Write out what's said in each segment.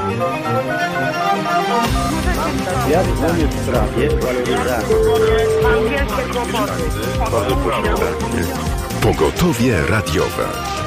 Ja dzwonię w sprawie waloryzacji. Mam wielkie kłopoty. Bardzo proszę. Pogotowie radiowe.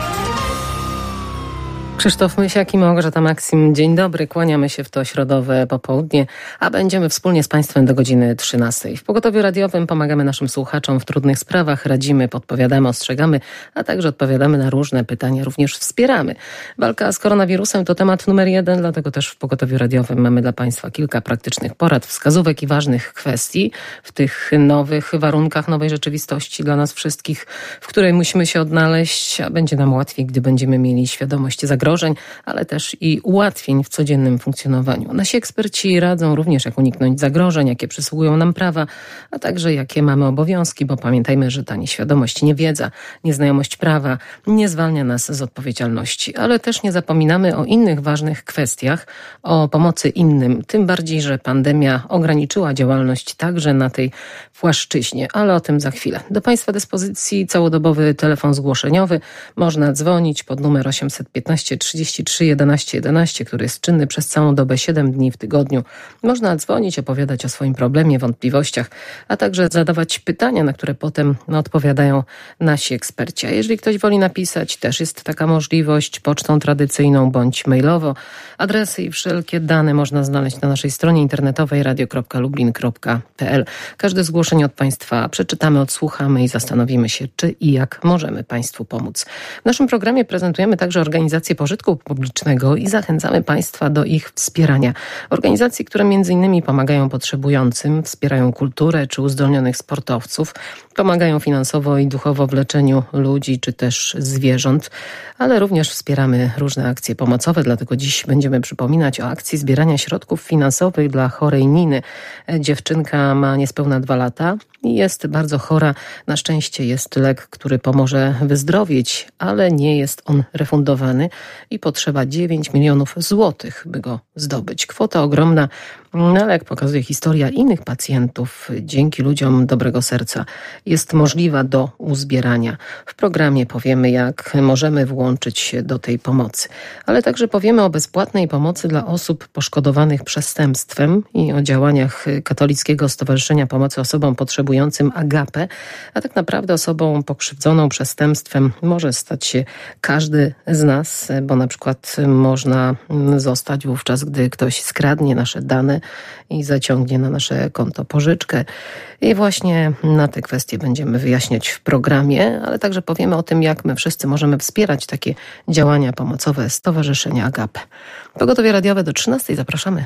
Krzysztof Mysiak i Małgorzata Maksim. Dzień dobry, kłaniamy się w to środowe popołudnie, a będziemy wspólnie z Państwem do godziny 13. W Pogotowiu Radiowym pomagamy naszym słuchaczom w trudnych sprawach, radzimy, podpowiadamy, ostrzegamy, a także odpowiadamy na różne pytania, również wspieramy. Walka z koronawirusem to temat numer 1, dlatego też w Pogotowiu Radiowym mamy dla Państwa kilka praktycznych porad, wskazówek i ważnych kwestii w tych nowych warunkach, nowej rzeczywistości dla nas wszystkich, w której musimy się odnaleźć, a będzie nam łatwiej, gdy będziemy mieli świadomość zagrożeń, ale też i ułatwień w codziennym funkcjonowaniu. Nasi eksperci radzą również, jak uniknąć zagrożeń, jakie przysługują nam prawa, a także jakie mamy obowiązki, bo pamiętajmy, że ta nieświadomość, niewiedza, nieznajomość prawa nie zwalnia nas z odpowiedzialności. Ale też nie zapominamy o innych ważnych kwestiach, o pomocy innym, tym bardziej, że pandemia ograniczyła działalność także na tej płaszczyźnie, ale o tym za chwilę. Do Państwa dyspozycji całodobowy telefon zgłoszeniowy. Można dzwonić pod numer 815 33 11 11, który jest czynny przez całą dobę 7 dni w tygodniu. Można dzwonić, opowiadać o swoim problemie, wątpliwościach, a także zadawać pytania, na które potem odpowiadają nasi eksperci. A jeżeli ktoś woli napisać, też jest taka możliwość pocztą tradycyjną bądź mailowo. Adresy i wszelkie dane można znaleźć na naszej stronie internetowej radio.lublin.pl. Każde zgłoszenie od Państwa przeczytamy, odsłuchamy i zastanowimy się, czy i jak możemy Państwu pomóc. W naszym programie prezentujemy także organizacje pożytku publicznego i zachęcamy Państwa do ich wspierania. Organizacji, które m.in. pomagają potrzebującym, wspierają kulturę czy uzdolnionych sportowców, pomagają finansowo i duchowo w leczeniu ludzi czy też zwierząt, ale również wspieramy różne akcje pomocowe, dlatego dziś będziemy przypominać o akcji zbierania środków finansowych dla chorej Niny. Dziewczynka ma niespełna 2 lata i jest bardzo chora. Na szczęście jest lek, który pomoże wyzdrowieć, ale nie jest on refundowany i potrzeba 9 milionów złotych, by go zdobyć. Kwota ogromna, ale jak pokazuje historia innych pacjentów, dzięki ludziom dobrego serca jest możliwa do uzbierania. W programie powiemy, jak możemy włączyć się do tej pomocy, ale także powiemy o bezpłatnej pomocy dla osób poszkodowanych przestępstwem i o działaniach Katolickiego Stowarzyszenia Pomocy Osobom Potrzebującym Agape, a tak naprawdę osobą pokrzywdzoną przestępstwem może stać się każdy z nas, bo na przykład można zostać wówczas, gdy ktoś skradnie nasze dane i zaciągnie na nasze konto pożyczkę. I właśnie na te kwestie będziemy wyjaśniać w programie, ale także powiemy o tym, jak my wszyscy możemy wspierać takie działania pomocowe Stowarzyszenia Agape. Pogotowie radiowe do 13. Zapraszamy.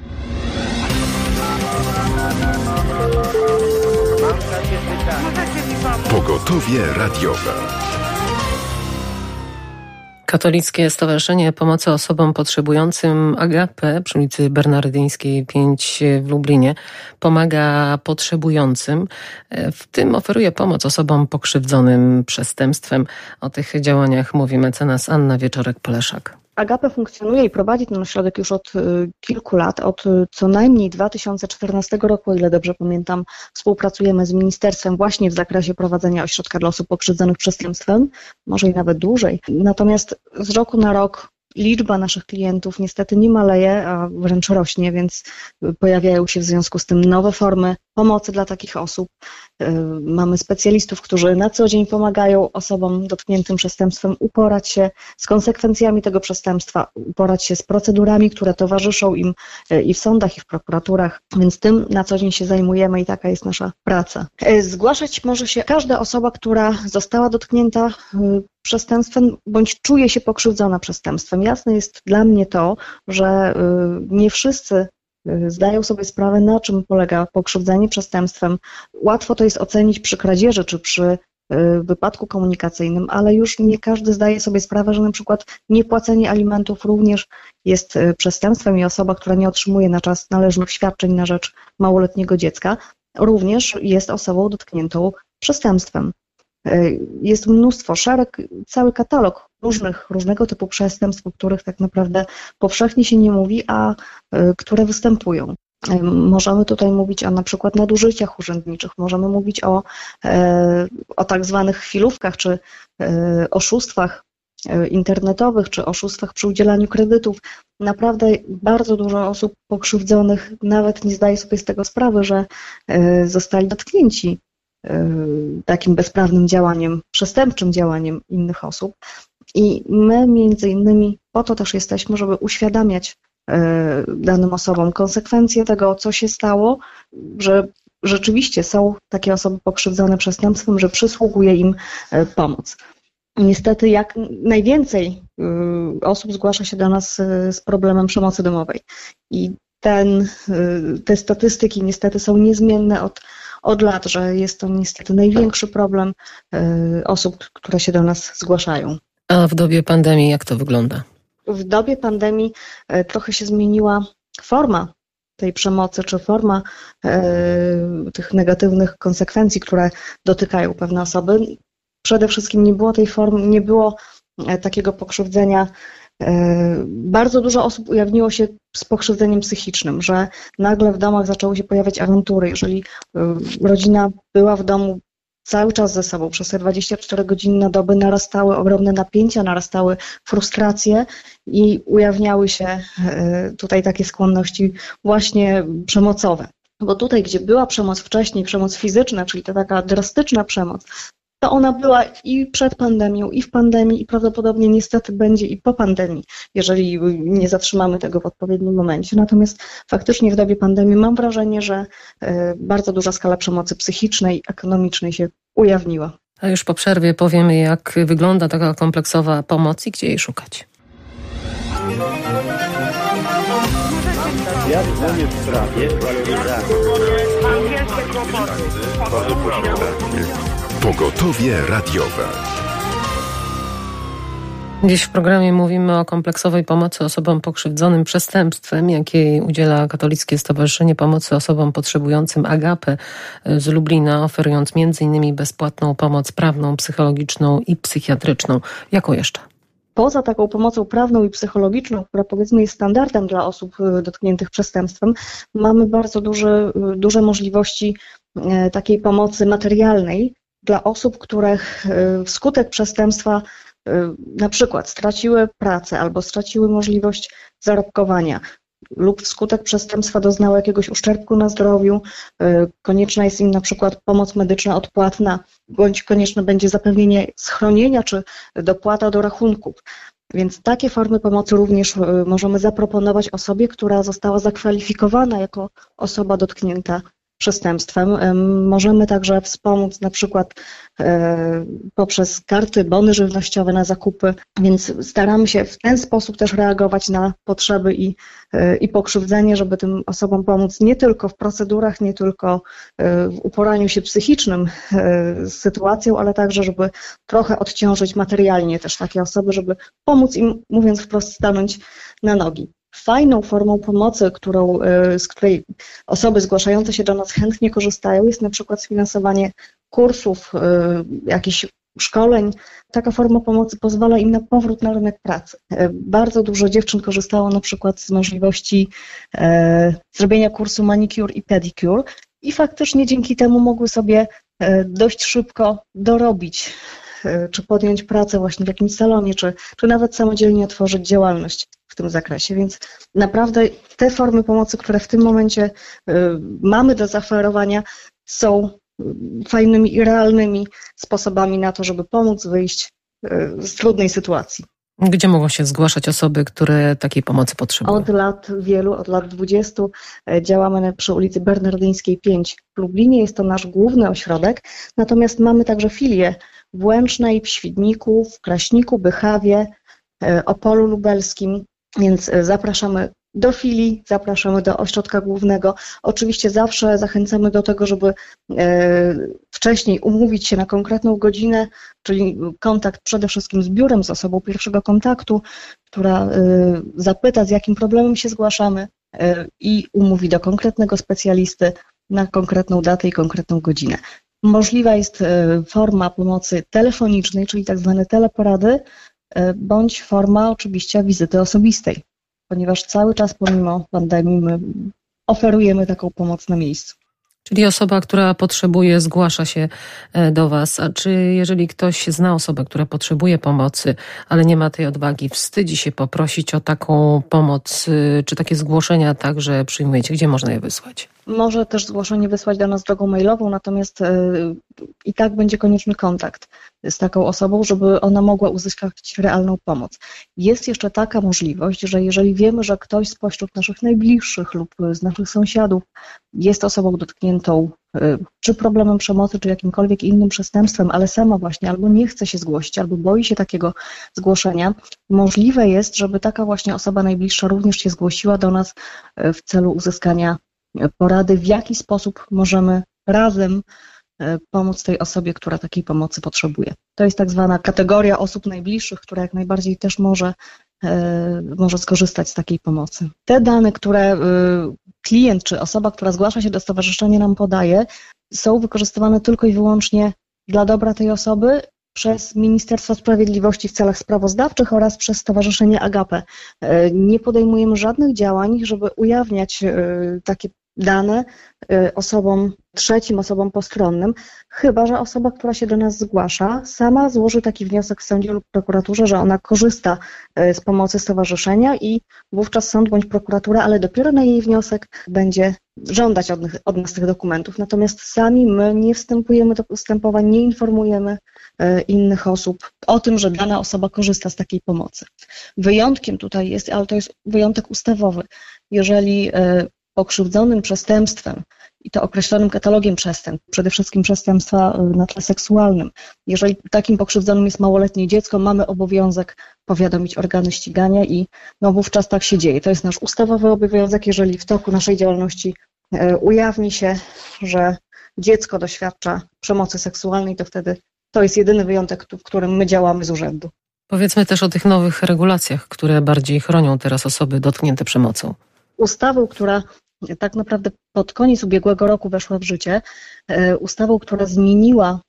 Pogotowie radiowe. Katolickie Stowarzyszenie Pomocy Osobom Potrzebującym Agape przy ulicy Bernardyńskiej 5 w Lublinie pomaga potrzebującym. W tym oferuje pomoc osobom pokrzywdzonym przestępstwem. O tych działaniach mówi mecenas Anna Wieczorek-Poleszak. Agape funkcjonuje i prowadzi ten ośrodek już od kilku lat, od co najmniej 2014 roku, o ile dobrze pamiętam, współpracujemy z ministerstwem właśnie w zakresie prowadzenia ośrodka dla osób pokrzywdzonych przestępstwem, może i nawet dłużej. Natomiast z roku na rok liczba naszych klientów niestety nie maleje, a wręcz rośnie, więc pojawiają się w związku z tym nowe formy pomocy dla takich osób. Mamy specjalistów, którzy na co dzień pomagają osobom dotkniętym przestępstwem uporać się z konsekwencjami tego przestępstwa, uporać się z procedurami, które towarzyszą im i w sądach, i w prokuraturach, więc tym na co dzień się zajmujemy i taka jest nasza praca. Zgłaszać może się każda osoba, która została dotknięta przestępstwem bądź czuje się pokrzywdzona przestępstwem. Jasne jest dla mnie to, że nie wszyscy zdają sobie sprawę, na czym polega pokrzywdzenie przestępstwem. Łatwo to jest ocenić przy kradzieży czy przy wypadku komunikacyjnym, ale już nie każdy zdaje sobie sprawę, że na przykład niepłacenie alimentów również jest przestępstwem i osoba, która nie otrzymuje na czas należnych świadczeń na rzecz małoletniego dziecka, również jest osobą dotkniętą przestępstwem. Jest mnóstwo, cały katalog różnego typu przestępstw, o których tak naprawdę powszechnie się nie mówi, a które występują. Możemy tutaj mówić o na przykład nadużyciach urzędniczych, możemy mówić o tak zwanych chwilówkach czy oszustwach internetowych czy oszustwach przy udzielaniu kredytów. Naprawdę bardzo dużo osób pokrzywdzonych nawet nie zdaje sobie z tego sprawy, że zostali dotknięci takim bezprawnym działaniem, przestępczym działaniem innych osób. I my między innymi po to też jesteśmy, żeby uświadamiać danym osobom konsekwencje tego, co się stało, że rzeczywiście są takie osoby pokrzywdzone przestępstwem, że przysługuje im pomoc. Niestety jak najwięcej osób zgłasza się do nas z problemem przemocy domowej i te statystyki niestety są niezmienne od lat, że jest to niestety największy problem osób, które się do nas zgłaszają. A w dobie pandemii jak to wygląda? W dobie pandemii trochę się zmieniła forma tej przemocy, czy forma tych negatywnych konsekwencji, które dotykają pewne osoby. Przede wszystkim nie było tej formy, nie było takiego pokrzywdzenia. Bardzo dużo osób ujawniło się z pokrzywdzeniem psychicznym, że nagle w domach zaczęły się pojawiać awantury. Jeżeli rodzina była w domu cały czas ze sobą, przez te 24 godziny na dobę narastały ogromne napięcia, narastały frustracje i ujawniały się tutaj takie skłonności właśnie przemocowe. Bo tutaj, gdzie była przemoc wcześniej, przemoc fizyczna, czyli ta taka drastyczna przemoc, to ona była i przed pandemią, i w pandemii, i prawdopodobnie niestety będzie i po pandemii, jeżeli nie zatrzymamy tego w odpowiednim momencie. Natomiast faktycznie w dobie pandemii mam wrażenie, że bardzo duża skala przemocy psychicznej, ekonomicznej się ujawniła. A już po przerwie powiemy, jak wygląda taka kompleksowa pomoc i gdzie jej szukać. Ja dzwonię w sprawie waloryzacji. Mam wielkie kłopoty. Bardzo proszę. Pogotowie radiowe. Dziś w programie mówimy o kompleksowej pomocy osobom pokrzywdzonym przestępstwem, jakiej udziela Katolickie Stowarzyszenie Pomocy Osobom Potrzebującym Agape z Lublina, oferując m.in. bezpłatną pomoc prawną, psychologiczną i psychiatryczną. Jaką jeszcze? Poza taką pomocą prawną i psychologiczną, która powiedzmy jest standardem dla osób dotkniętych przestępstwem, mamy bardzo duże możliwości takiej pomocy materialnej dla osób, które wskutek przestępstwa na przykład straciły pracę albo straciły możliwość zarobkowania lub wskutek przestępstwa doznały jakiegoś uszczerbku na zdrowiu, konieczna jest im na przykład pomoc medyczna odpłatna, bądź konieczne będzie zapewnienie schronienia czy dopłata do rachunków. Więc takie formy pomocy również możemy zaproponować osobie, która została zakwalifikowana jako osoba dotknięta przestępstwem. Możemy także wspomóc na przykład poprzez karty, bony żywnościowe na zakupy, więc staramy się w ten sposób też reagować na potrzeby i pokrzywdzenie, żeby tym osobom pomóc nie tylko w procedurach, nie tylko w uporaniu się psychicznym z sytuacją, ale także, żeby trochę odciążyć materialnie też takie osoby, żeby pomóc im, mówiąc wprost, stanąć na nogi. Fajną formą pomocy, z której osoby zgłaszające się do nas chętnie korzystają, jest na przykład sfinansowanie kursów, jakichś szkoleń. Taka forma pomocy pozwala im na powrót na rynek pracy. Bardzo dużo dziewczyn korzystało na przykład z możliwości zrobienia kursu manicure i pedicure i faktycznie dzięki temu mogły sobie dość szybko dorobić, czy podjąć pracę właśnie w jakimś salonie, czy nawet samodzielnie otworzyć działalność w tym zakresie. Więc naprawdę te formy pomocy, które w tym momencie mamy do zaoferowania, są fajnymi i realnymi sposobami na to, żeby pomóc wyjść z trudnej sytuacji. Gdzie mogą się zgłaszać osoby, które takiej pomocy potrzebują? Od lat 20 działamy przy ulicy Bernardyńskiej 5 w Lublinie. Jest to nasz główny ośrodek, natomiast mamy także filie w Łęcznej, w Świdniku, w Kraśniku, Bychawie, Opolu Lubelskim, więc zapraszamy do filii, zapraszamy do ośrodka głównego. Oczywiście zawsze zachęcamy do tego, żeby wcześniej umówić się na konkretną godzinę, czyli kontakt przede wszystkim z biurem, z osobą pierwszego kontaktu, która zapyta, z jakim problemem się zgłaszamy i umówi do konkretnego specjalisty na konkretną datę i konkretną godzinę. Możliwa jest forma pomocy telefonicznej, czyli tak zwane teleporady, bądź forma oczywiście wizyty osobistej, ponieważ cały czas pomimo pandemii my oferujemy taką pomoc na miejscu. Czyli osoba, która potrzebuje, zgłasza się do Was. A czy jeżeli ktoś zna osobę, która potrzebuje pomocy, ale nie ma tej odwagi, wstydzi się poprosić o taką pomoc, czy takie zgłoszenia także przyjmujecie? Gdzie można je wysłać? Może też zgłoszenie wysłać do nas drogą mailową, natomiast i tak będzie konieczny kontakt z taką osobą, żeby ona mogła uzyskać realną pomoc. Jest jeszcze taka możliwość, że jeżeli wiemy, że ktoś spośród naszych najbliższych lub z naszych sąsiadów jest osobą dotkniętą czy problemem przemocy, czy jakimkolwiek innym przestępstwem, ale sama właśnie albo nie chce się zgłosić, albo boi się takiego zgłoszenia, możliwe jest, żeby taka właśnie osoba najbliższa również się zgłosiła do nas w celu uzyskania porady, w jaki sposób możemy razem pomóc tej osobie, która takiej pomocy potrzebuje. To jest tak zwana kategoria osób najbliższych, która jak najbardziej też może skorzystać z takiej pomocy. Te dane, które klient czy osoba, która zgłasza się do stowarzyszenia, nam podaje, są wykorzystywane tylko i wyłącznie dla dobra tej osoby przez Ministerstwo Sprawiedliwości w celach sprawozdawczych oraz przez Stowarzyszenie Agape. Nie podejmujemy żadnych działań, żeby ujawniać takie dane trzecim osobom postronnym, chyba że osoba, która się do nas zgłasza, sama złoży taki wniosek w sądzie lub prokuraturze, że ona korzysta z pomocy stowarzyszenia i wówczas sąd bądź prokuratura, ale dopiero na jej wniosek będzie żądać od nas tych dokumentów. Natomiast sami my nie wstępujemy do postępowań, nie informujemy innych osób o tym, że dana osoba korzysta z takiej pomocy. Wyjątkiem tutaj jest, ale to jest wyjątek ustawowy, jeżeli pokrzywdzonym przestępstwem i to określonym katalogiem przestępstw, przede wszystkim przestępstwa na tle seksualnym. Jeżeli takim pokrzywdzonym jest małoletnie dziecko, mamy obowiązek powiadomić organy ścigania i wówczas tak się dzieje. To jest nasz ustawowy obowiązek, jeżeli w toku naszej działalności ujawni się, że dziecko doświadcza przemocy seksualnej, to wtedy to jest jedyny wyjątek, w którym my działamy z urzędu. Powiedzmy też o tych nowych regulacjach, które bardziej chronią teraz osoby dotknięte przemocą. Ustawą, która tak naprawdę pod koniec ubiegłego roku weszła w życie, ustawą, która zmieniła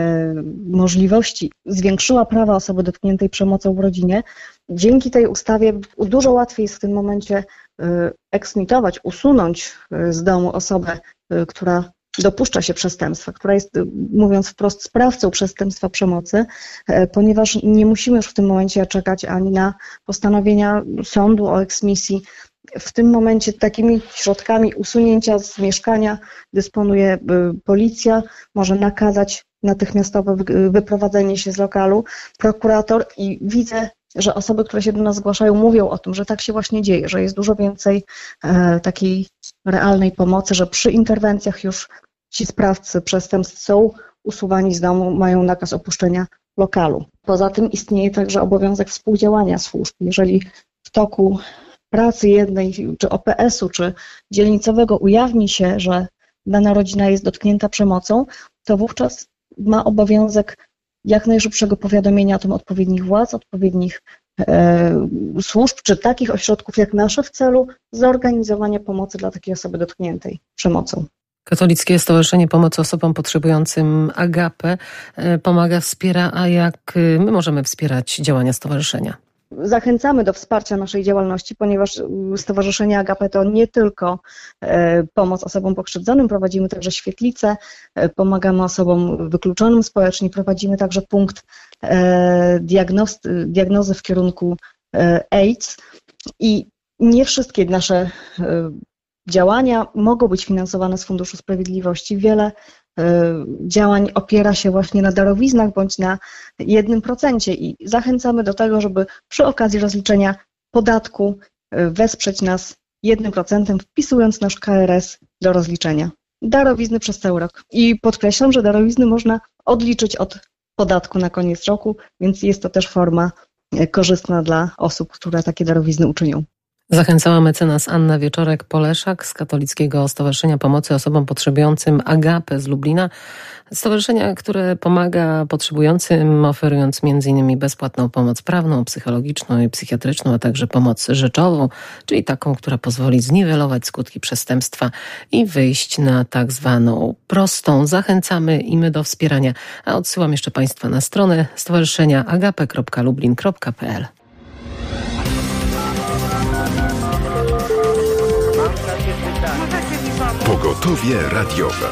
możliwości, zwiększyła prawa osoby dotkniętej przemocą w rodzinie. Dzięki tej ustawie dużo łatwiej jest w tym momencie eksmitować, usunąć z domu osobę, która dopuszcza się przestępstwa, która jest, mówiąc wprost, sprawcą przestępstwa przemocy, ponieważ nie musimy już w tym momencie czekać ani na postanowienia sądu o eksmisji. W tym momencie takimi środkami usunięcia z mieszkania dysponuje policja, może nakazać natychmiastowe wyprowadzenie się z lokalu, prokurator i widzę, że osoby, które się do nas zgłaszają, mówią o tym, że tak się właśnie dzieje, że jest dużo więcej takiej realnej pomocy, że przy interwencjach już ci sprawcy przestępstw są usuwani z domu, mają nakaz opuszczenia lokalu. Poza tym istnieje także obowiązek współdziałania służb. Jeżeli w toku pracy jednej, czy OPS-u, czy dzielnicowego ujawni się, że dana rodzina jest dotknięta przemocą, to wówczas ma obowiązek jak najszybszego powiadomienia o tym odpowiednich władz, odpowiednich służb, czy takich ośrodków jak nasze w celu zorganizowania pomocy dla takiej osoby dotkniętej przemocą. Katolickie Stowarzyszenie Pomocy Osobom Potrzebującym Agape pomaga, wspiera, a jak my możemy wspierać działania stowarzyszenia? Zachęcamy do wsparcia naszej działalności, ponieważ Stowarzyszenie Agape to nie tylko pomoc osobom pokrzywdzonym, prowadzimy także świetlice, pomagamy osobom wykluczonym społecznie, prowadzimy także punkt diagnozy w kierunku AIDS i nie wszystkie nasze działania mogą być finansowane z Funduszu Sprawiedliwości. Wiele działań opiera się właśnie na darowiznach bądź na 1% i zachęcamy do tego, żeby przy okazji rozliczenia podatku wesprzeć nas 1%, wpisując nasz KRS do rozliczenia. Darowizny przez cały rok. I podkreślam, że darowizny można odliczyć od podatku na koniec roku, więc jest to też forma korzystna dla osób, które takie darowizny uczynią. Zachęcała mecenas Anna Wieczorek-Poleszak z Katolickiego Stowarzyszenia Pomocy Osobom Potrzebującym Agape z Lublina. Stowarzyszenia, które pomaga potrzebującym, oferując m.in. bezpłatną pomoc prawną, psychologiczną i psychiatryczną, a także pomoc rzeczową, czyli taką, która pozwoli zniwelować skutki przestępstwa i wyjść na tak zwaną prostą. Zachęcamy i my do wspierania. A odsyłam jeszcze Państwa na stronę stowarzyszenia agape.lublin.pl. Pogoda. Pogotowie radiowe.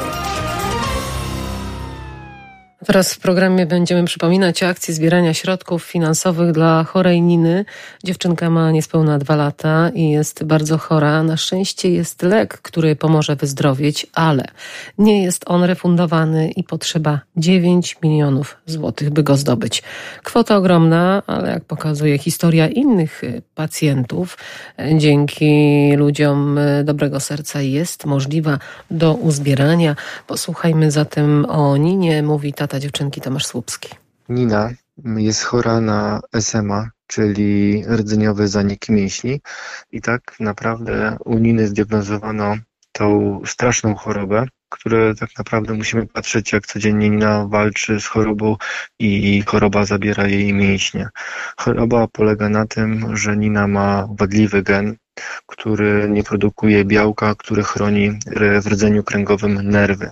Teraz w programie będziemy przypominać o akcji zbierania środków finansowych dla chorej Niny. Dziewczynka ma niespełna 2 lata i jest bardzo chora. Na szczęście jest lek, który pomoże wyzdrowieć, ale nie jest on refundowany i potrzeba 9 milionów złotych, by go zdobyć. Kwota ogromna, ale jak pokazuje historia innych pacjentów, dzięki ludziom dobrego serca jest możliwa do uzbierania. Posłuchajmy zatem o Ninie, mówi tata dziewczynki Tomasz Słupski. Nina jest chora na SMA, czyli rdzeniowy zanik mięśni i tak naprawdę u Niny zdiagnozowano tą straszną chorobę, które tak naprawdę musimy patrzeć, jak codziennie Nina walczy z chorobą i choroba zabiera jej mięśnie. Choroba polega na tym, że Nina ma wadliwy gen, który nie białka, który chroni w rdzeniu kręgowym nerwy.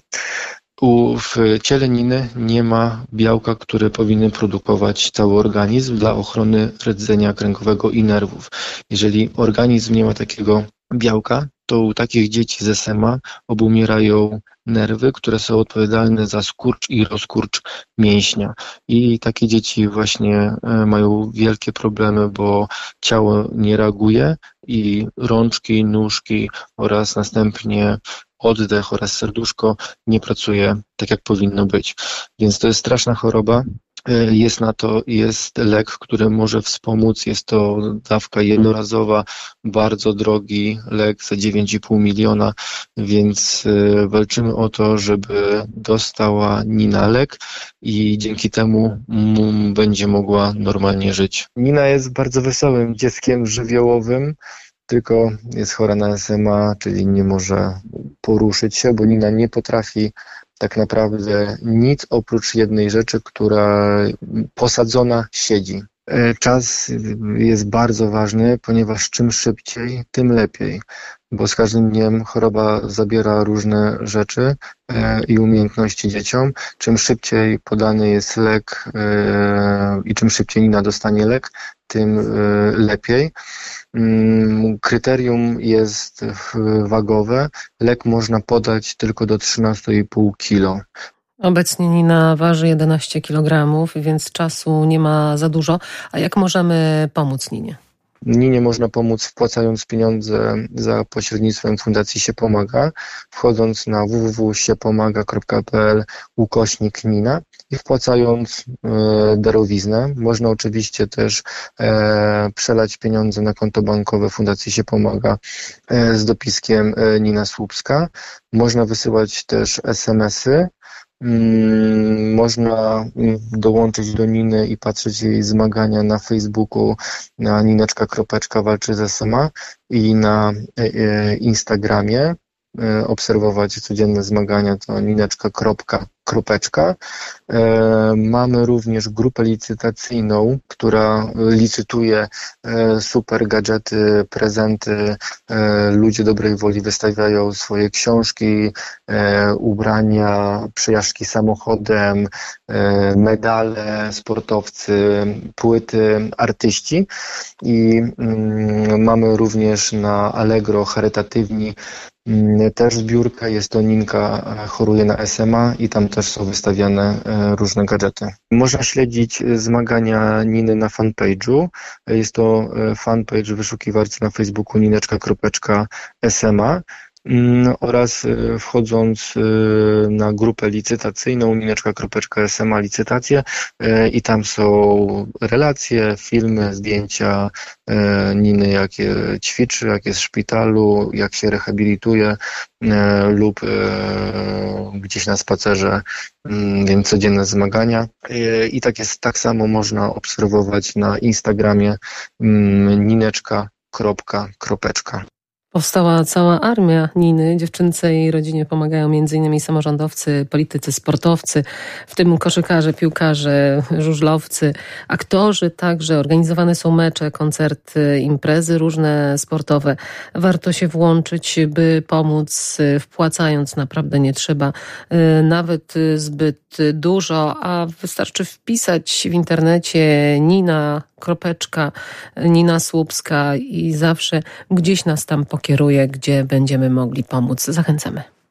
W ciele Niny nie ma białka, które powinny produkować cały organizm dla ochrony rdzenia kręgowego i nerwów. Jeżeli organizm nie ma takiego białka, to u takich dzieci z SMA obumierają nerwy, które są odpowiedzialne za skurcz i rozkurcz mięśnia. I takie dzieci właśnie mają wielkie problemy, bo ciało nie reaguje i rączki, nóżki oraz następnie oddech oraz serduszko nie pracuje tak, jak powinno być. Więc to jest straszna choroba. Jest lek, który może wspomóc. Jest to dawka jednorazowa, bardzo drogi lek za 9,5 miliona, więc walczymy o to, żeby dostała Nina lek i dzięki temu będzie mogła normalnie żyć. Nina jest bardzo wesołym dzieckiem żywiołowym, tylko jest chora na SMA, czyli nie może poruszyć się, bo Nina nie potrafi tak naprawdę nic oprócz jednej rzeczy, która posadzona siedzi. Czas jest bardzo ważny, ponieważ czym szybciej, tym lepiej, bo z każdym dniem choroba zabiera różne rzeczy i umiejętności dzieciom. Czym szybciej podany jest lek i czym szybciej Nina dostanie lek, tym lepiej. Kryterium jest wagowe. Lek można podać tylko do 13,5 kg. Obecnie Nina waży 11 kg, więc czasu nie ma za dużo. A jak możemy pomóc Ninie? Ninie można pomóc wpłacając pieniądze za pośrednictwem Fundacji Się Pomaga, wchodząc na www.siepomaga.pl/Nina i wpłacając darowiznę. Można oczywiście też przelać pieniądze na konto bankowe Fundacji Się Pomaga z dopiskiem Nina Słupska. Można wysyłać też SMS-y. Można dołączyć do Niny i patrzeć jej zmagania na Facebooku na Nineczka walczy z SMA i na Instagramie obserwować codzienne zmagania, to Nineczka.kropeczka. Mamy również grupę licytacyjną, która licytuje super gadżety, prezenty. Ludzie dobrej woli wystawiają swoje książki, ubrania, przejażdżki samochodem, medale, sportowcy, płyty, artyści. I mamy również na Allegro charytatywni też zbiórkę, jest to Ninka choruje na SMA i tam też są wystawiane różne gadżety. Można śledzić zmagania Niny na fanpage'u. Jest to fanpage w wyszukiwarce na Facebooku Nineczka.SMA oraz wchodząc na grupę licytacyjną Nineczka.SMA licytacje i tam są relacje, filmy, zdjęcia Niny, jak ćwiczy, jak jest w szpitalu, jak się rehabilituje lub gdzieś na spacerze, więc codzienne zmagania. I tak samo można obserwować na Instagramie Nineczka.kropeczka. Powstała cała armia Niny. Dziewczynce i jej rodzinie pomagają m.in. samorządowcy, politycy, sportowcy, w tym koszykarze, piłkarze, żużlowcy, aktorzy także. Organizowane są mecze, koncerty, imprezy różne sportowe. Warto się włączyć, by pomóc, wpłacając. Naprawdę nie trzeba nawet zbyt dużo, a wystarczy wpisać w internecie Nina Słupska i zawsze gdzieś nas tam pokieruje, gdzie będziemy mogli pomóc. Zachęcamy.